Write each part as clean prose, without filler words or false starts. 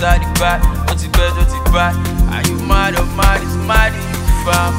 inside the back. Don't you bad? Are you mad or mad? It's mad in you, fam.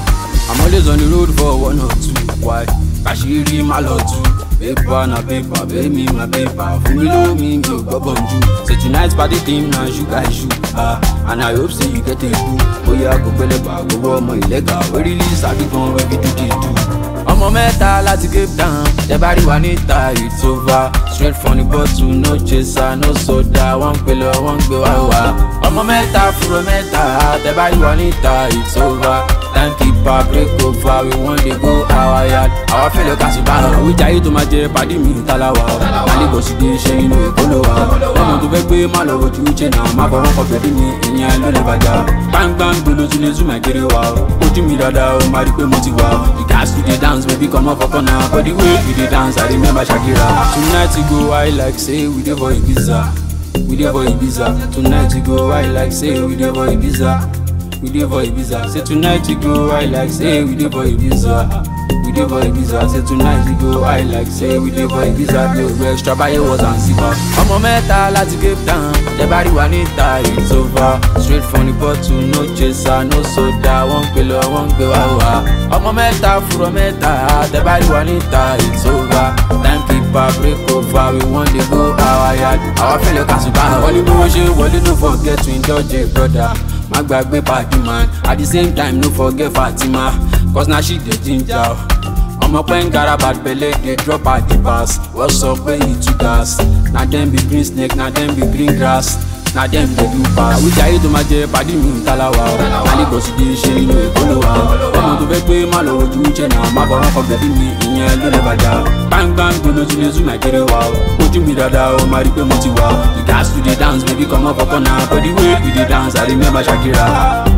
I'm always on the road for 1 or 2. Why? Kashiri malotu. Paper na paper, pay me my paper. Follow me, go bonju. Say tonight's party team now, you guys shoot. And I hope say you get a boo. Oh yeah, go pele ba, go warm my leg out. We release I be gon' we be do. Ọmọ mẹ́ta láti Cape Town, the body wa níta, it's over. Straight from the bottle, no chaser, no soda. Wọ́n pè lọ, wọ́n gbé wá wá. Ọmọ mẹ́ta fúro mẹ́ta, the body wa níta, it's over. Time keeper break over, we want to go our yard. Our fellow Kasuba, we jayé tó máa jẹ pàdé mi talawa. Àlébọ̀ sì dé ṣe inú ìkóló wa. Ọmọ tó fẹ́ gbé má lọ ojú ṣe náà, má fọwọ́ kọ bẹ̀rẹ̀ mi, ìyẹn ló lè bàjá. Gbangban gbolo tún lè zoom ẹ̀kẹ́rẹ́ wa. Ojú mi dáadáa, ó máa rí pé mo ti wà. The gas to dey dance, baby come up for corner. But the way we dey dance, I remember Shakira. Tonight we go high like say we dey for Ibiza. We dey for Ibiza. Tonight we go high like say we dey for Ibiza. We dey for Ibiza. Say tonight we go high like say we dey for Ibiza. We dey for Ibiza. Say tonight we go high like say we dey for Ibiza. Blow extra buy was and silver. Ọmọ mẹ́ta láti Cape Town, the body wa níta, it's over. Straight from the bottle, no chaser, no soda. Wọ́n pè lọ, wọ́n gbé wá wá. Ọmọ mẹ́ta fúro mẹ́ta, the body wa níta, it's over. Time keeper break over, we want to go our yard. Our fellow Kasuba, wọ́n ní bí wọ́n ṣe wọlé, no forget to indulge a brother. Má gbàgbé party man, at the same time no forget Fatima, cause now she dey ginger. Ọmọ pẹ́ńkara bad belle dey drop at the pass. What's up when you too gas? Na dem be green snake, na dem be green grass. Na dem dey do pass. Àwùjá yìí tó máa jẹ pàdé mi talawa. Àlébọ̀ sì dé ṣe inú ìkóló wa. Ọmọ tó fẹ́ gbé má lọ ojú ṣe náà, má fọwọ́ kọ bẹ̀rẹ̀ mi, ìyẹn ló lè bàjá. Gbangban gbolo tún lè zoom ẹ̀kẹ́rẹ́ wa. Ojú mi dáadáa, ó máa rí pé mo ti wà. The gas to dey dance, baby come up for corner. But the way we dey dance, I remember Shakira.